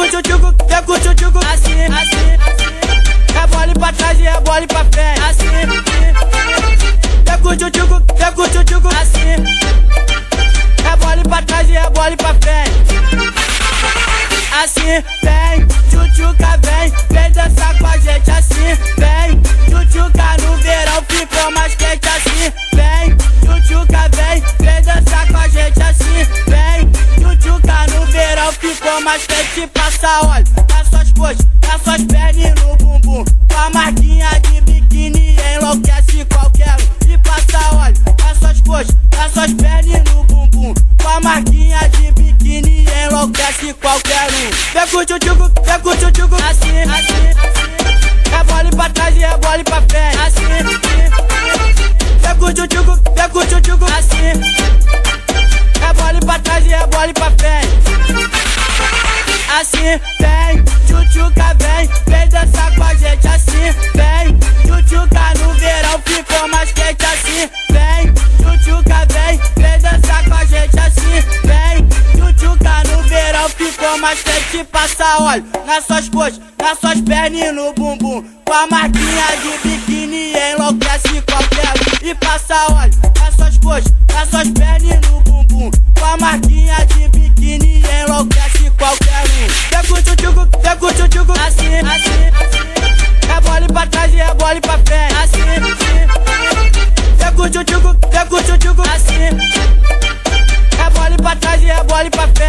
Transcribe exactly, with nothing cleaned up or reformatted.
o tchutchuco, vem com o tchutchuco. Assim, assim, assim. Rebole pra trás e rebole pra frente. Assim, vem com o tchutchuco, vem com o tchutchuco. Assim, rebole pra trás e rebole pra frente. Assim, vem, tchutchuca, vem, vem dançar com a gente. Assim, vem, tchutchuca no verão ficou mais quente. Assim, vem, tchutchuca, vem, vem dançar com a gente. Assim, vem, tchutchuca no verão ficou mais quente. Passa óleo nas suas coxas, nas suas pernas e no bumbum. Com a marquinha de biquíni enlouquece qualquer um. E passa óleo nas suas coxas, nas suas pernas e no bumbum. Com a marquinha de biquíni enlouquece qualquer um. Vem com o tchutchuco, vem com o tchutchuco. Assim, assim, assim. Rebole pra trás e rebole pra frente. Assim, vem com o tchutchuco, vem com o tchutchuco. Assim, rebole pra trás e rebole pra frente. Assim, vem, tchutchuca, vem, vem dançar com a gente. Assim, vem, tchutchuca no verão ficou mais quente. Assim, vem, tchutchuca, vem, vem dançar com a gente. Assim, vem, tchutchuca no verão ficou mais quente. Passa óleo nas suas coxas, nas suas pernas e no bumbum. Com a marquinha de biquíni enlouquece qualquer um. E passa óleo nas suas coxas, nas suas pernas e no bumbum. Com a marquinha de biquíni enlouquece qualquer um. Vem com o tchutchuco, vem com o tchutchuco. Assim, assim, assim. Rebole pra trás e rebole pra frente. Assim, assim. Vem com o tchutchuco, vem com o tchutchuco. Assim, rebole pra trás e rebole pra frente.